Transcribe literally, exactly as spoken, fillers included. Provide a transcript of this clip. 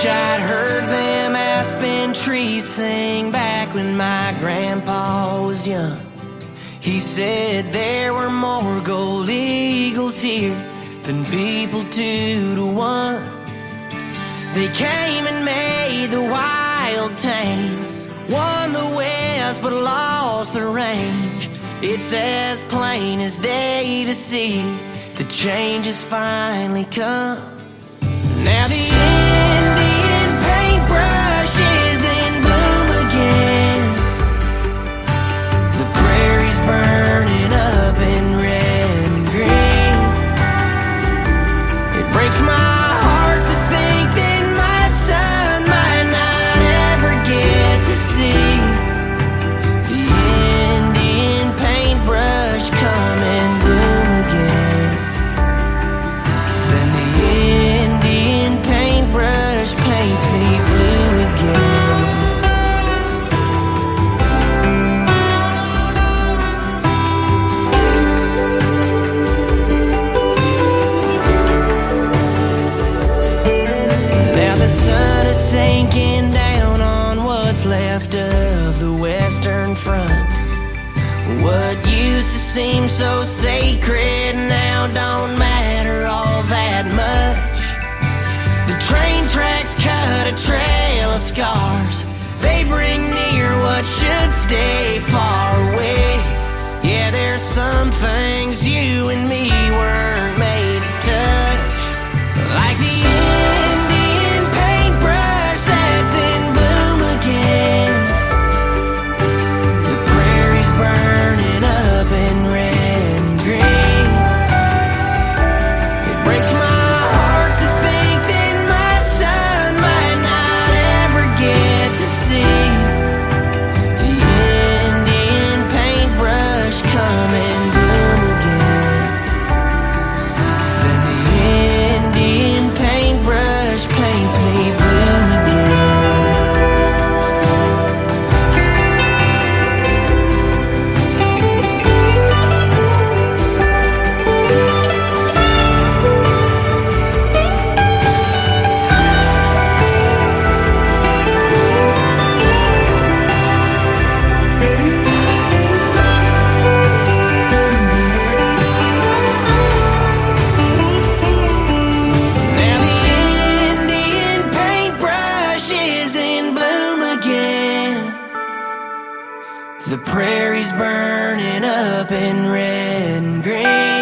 wish I'd heard them aspen trees sing back when my grandpa was young. He said there were more gold eagles here than people two to one. They came and made the wild tame, won the west but lost the range. It's as plain as day to see the change has finally come. Now the Indian paintbrush is in bloom again. The prairie's burning up in red and green. It breaks my heart to think that my son might not ever get to see the Indian paintbrush come and bloom again. Then the Indian paintbrush paints me blue again. Now the sun is sinking down on what's left of the Western Front. What used to seem so sacred now don't matter all that much. The train tracks cut a trail of scars. They bring near what should stay far away. Yeah, there's some things you and me weren't made to touch, like the Indian paintbrush that's in bloom again. The prairie's burning up in red and green. It breaks my heart to think that my son might not ever get to see the Indian paintbrush come and bloom again. Then the Indian paintbrush paints me blue again. Now the Indian paintbrush is in bloom again. The prairie's burning up in red and green.